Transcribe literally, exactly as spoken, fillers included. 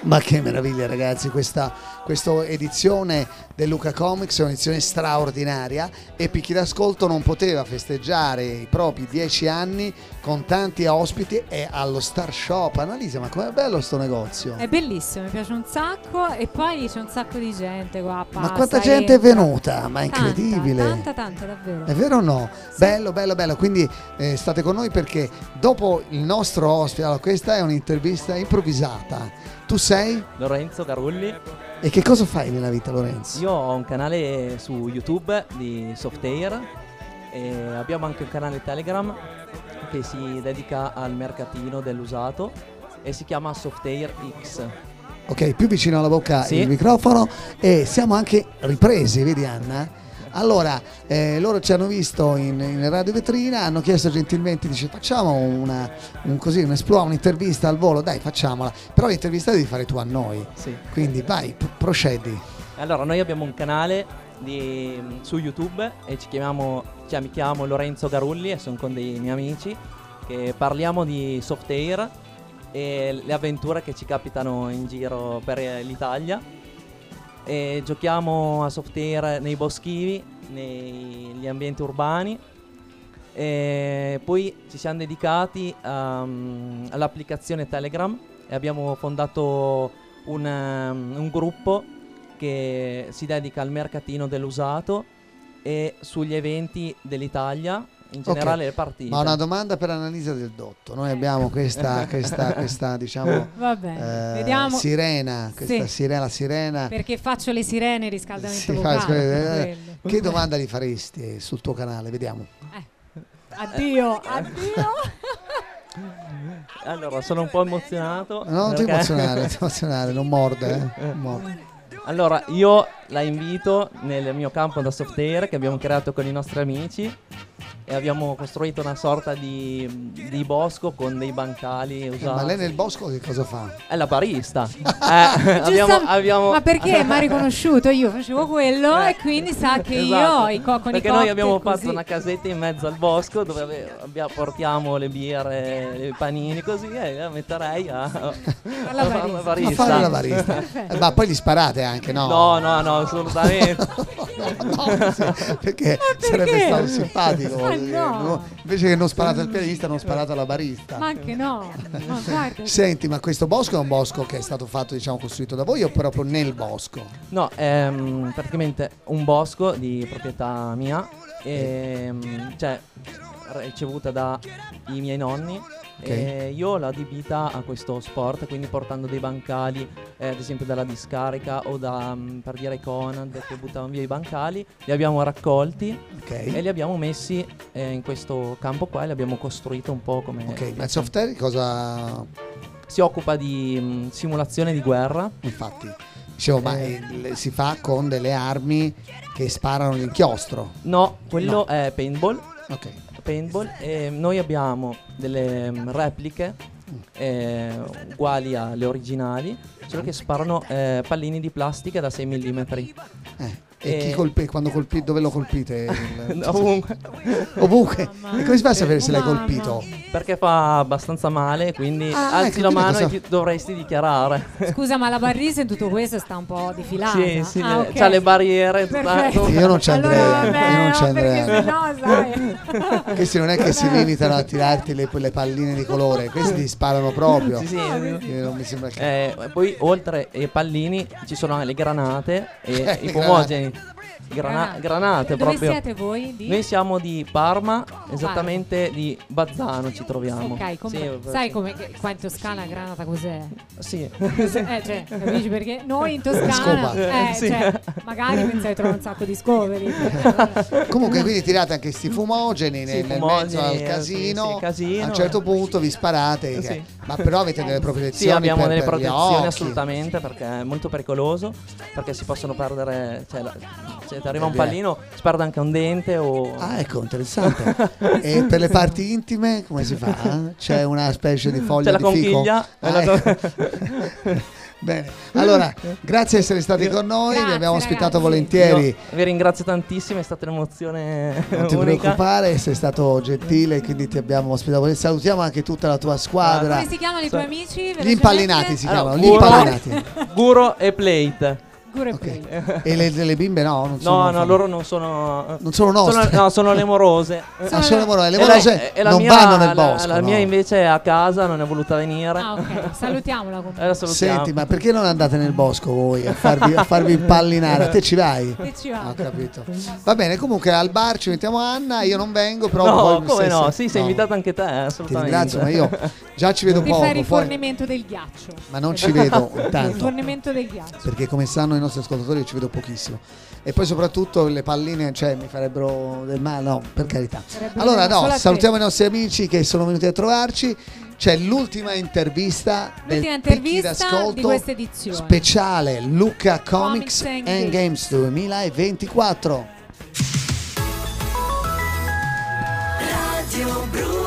Ma che meraviglia ragazzi, questa, questa edizione del Luca Comics è un'edizione straordinaria e Picchi d'Ascolto non poteva festeggiare i propri dieci anni con tanti ospiti e allo Star Shop. Annalisa, ma com'è bello sto negozio? È bellissimo, mi piace un sacco e poi c'è un sacco di gente qua. Passa, ma quanta gente entra. è venuta? Ma è incredibile. Tanta, tanta, tanta, davvero. È vero o no? Sì. Bello, bello, bello. Quindi eh, state con noi perché dopo il nostro ospite, allora, questa è un'intervista improvvisata. Tu sei? Lorenzo Garulli. E che cosa fai nella vita, Lorenzo? Io ho un canale su YouTube di Softair e abbiamo anche un canale Telegram che si dedica al mercatino dell'usato e si chiama Softair X. Ok, più vicino alla bocca sì. il microfono e siamo anche ripresi, vedi Anna? Allora, eh, loro ci hanno visto in, in radio vetrina, hanno chiesto gentilmente, dice facciamo una, un così, un esploit, un'intervista al volo, dai facciamola, però l'intervista devi fare tu a noi, sì. Quindi vai, p- procedi. Allora, noi abbiamo un canale di, su YouTube e ci chiamiamo, cioè, mi chiamo Lorenzo Garulli e sono con dei miei amici che parliamo di Softair e le avventure che ci capitano in giro per l'Italia. E giochiamo a Softair nei boschivi, negli ambienti urbani e poi ci siamo dedicati um, all'applicazione Telegram e abbiamo fondato un, um, un gruppo che si dedica al mercatino dell'usato e sugli eventi dell'Italia, in generale okay. le partite. Ma una domanda per Annalisa Del Dotto. Noi abbiamo questa, questa, questa diciamo Vabbè, eh, vediamo. sirena, questa Sì. sirena, la sirena. Perché faccio le sirene, riscaldamento Si vocale. fa- per che domanda gli faresti sul tuo canale? Vediamo. Eh. Addio, addio. Allora, sono un po' emozionato. No, non ti perché- emozionare, non ti emozionare, non morde, eh. Non morde. Allora, io la invito nel mio campo da Softair che abbiamo creato con i nostri amici e abbiamo costruito una sorta di, di bosco con dei bancali usati. Ma lei nel bosco che cosa fa? È la barista. eh, abbiamo, abbiamo... Ma perché mi ha riconosciuto? Io facevo quello e quindi sa che Esatto. io i co- con Perché i noi cocktail abbiamo così. fatto una casetta in mezzo al bosco dove ave- abbia- portiamo le birre, i panini così e la metterei a, Alla a fare barista. A fare la barista. Eh, ma poi gli sparate anche, no? No, no, no, assolutamente. no, no, sì, perché sarebbe stato simpatico. Ma voglio dire. no. No, invece che non sparate al pianista, non sparate alla barista. Ma anche no. Ma guarda. Senti, ma questo bosco è un bosco che è stato fatto, diciamo, costruito da voi o proprio nel bosco? No, è mm, praticamente un bosco di proprietà mia, e, mm, cioè ricevuta dai miei nonni. Ok. E io l'ho adibita a questo sport, quindi portando dei bancali, eh, ad esempio dalla discarica o da, mm, per dire, i Conad che buttavano via i bancali, li abbiamo raccolti Ok. e li abbiamo messi eh, in questo campo qua e li abbiamo costruito un po' come... Ok, ma il Softair cosa... Si occupa di mm, simulazione di guerra. Infatti, dicevo, ma Eh. eh, si fa con delle armi che sparano l'inchiostro. No, quello No. è paintball. Ok. Paintball e noi abbiamo delle mm, repliche eh, uguali alle originali, solo che sparano eh, pallini di plastica da sei millimetri. Eh, e E- chi colpi, quando colpi, dove lo colpite? Il- Ovunque. Ovunque. Mamma E come si fa a sapere se l'hai mamma. colpito? Perché fa abbastanza male, quindi Ah, alzi ecco, la quindi mano cosa- e ti dovresti dichiarare. Scusa, ma la barrisa in tutto questo sta un po' defilata. Sì, sì, Ah, le- ok. c'ha le barriere. tutta- Perfetto. Io non ci andrei, Allora, vabbè, io non ci no, andrei. perché sennò, sai. Questi non è che si limitano a tirarti le, le palline di colore, questi ti sparano proprio. Sì, sì. Eh, non mi sembra che... Eh, poi oltre ai pallini ci sono le granate e Eh, i le fumogeni. Grana- granate Dove proprio. siete voi? Di? Noi siamo di Parma, esattamente di Bazzano ci troviamo. Ok, com- Sì, sai sì. come che qua in Toscana granata cos'è? Sì. Eh, cioè, capisci perché noi in Toscana Scopa. eh, Sì. cioè, magari pensate di trovare un sacco di scoveri. Comunque quindi tirate anche sti fumogeni Sì, nel, nel fumogeni, mezzo al eh, casino, sì, sì, casino. a un certo punto vi sparate, Sì. che- ma però avete delle protezioni Sì, abbiamo per, delle per gli protezioni occhi. assolutamente perché è molto pericoloso, perché si possono perdere, cioè, la- se ti arriva un Eh, beh. pallino si perde anche un dente o... Ah, ecco, interessante. E per le parti intime come si fa? C'è una specie di foglia C'è la di fico? conchiglia, Ah, è la- ecco. Bene, allora grazie di essere stati con noi, Grazie, vi abbiamo ospitato ragazzi. volentieri. Io vi ringrazio tantissimo, è stata un'emozione Non ti unica. preoccupare, sei stato gentile, quindi ti abbiamo ospitato. Salutiamo anche tutta la tua squadra. Come si chiamano i tuoi amici? Gli velocemente? impallinati si Allora, chiamano, gli Guro- impallinati. Guro e Plate. Guro e Ok. Play. E le, le bimbe no? Non sono, No, no, loro non sono. non sono sono nostre. no, sono le morose. Ah, sono le morose. Le E la- morose e la non mia- vanno nel la- bosco. La no. mia invece è a casa, non è voluta venire. Ah, ok. Salutiamola comunque. Eh, la salutiamo. Senti, ma perché non andate nel bosco voi a farvi, a farvi impallinare? A te ci vai? Che ci va? Ho capito. Va bene, comunque al bar ci mettiamo Anna, io non vengo, però No, poi come se- no? se- Sì, sei no. invitato anche te, Ti assolutamente. ringrazio, ma io già ci vedo Ti poco, fai il poi- rifornimento del ghiaccio. ma non ci vedo Il tanto. rifornimento del ghiaccio. Perché come sanno i nostri ascoltatori io ci vedo pochissimo. E poi soprattutto le palline, cioè mi farebbero del male, no, per carità. Sarebbe Allora solo no, a te. salutiamo i nostri amici che sono venuti a trovarci. C'è l'ultima intervista del L'ultima Picchi intervista d'Ascolto di questa edizione. speciale Lucca Comics, Comics and and Games duemilaventiquattro. Radio Bruno.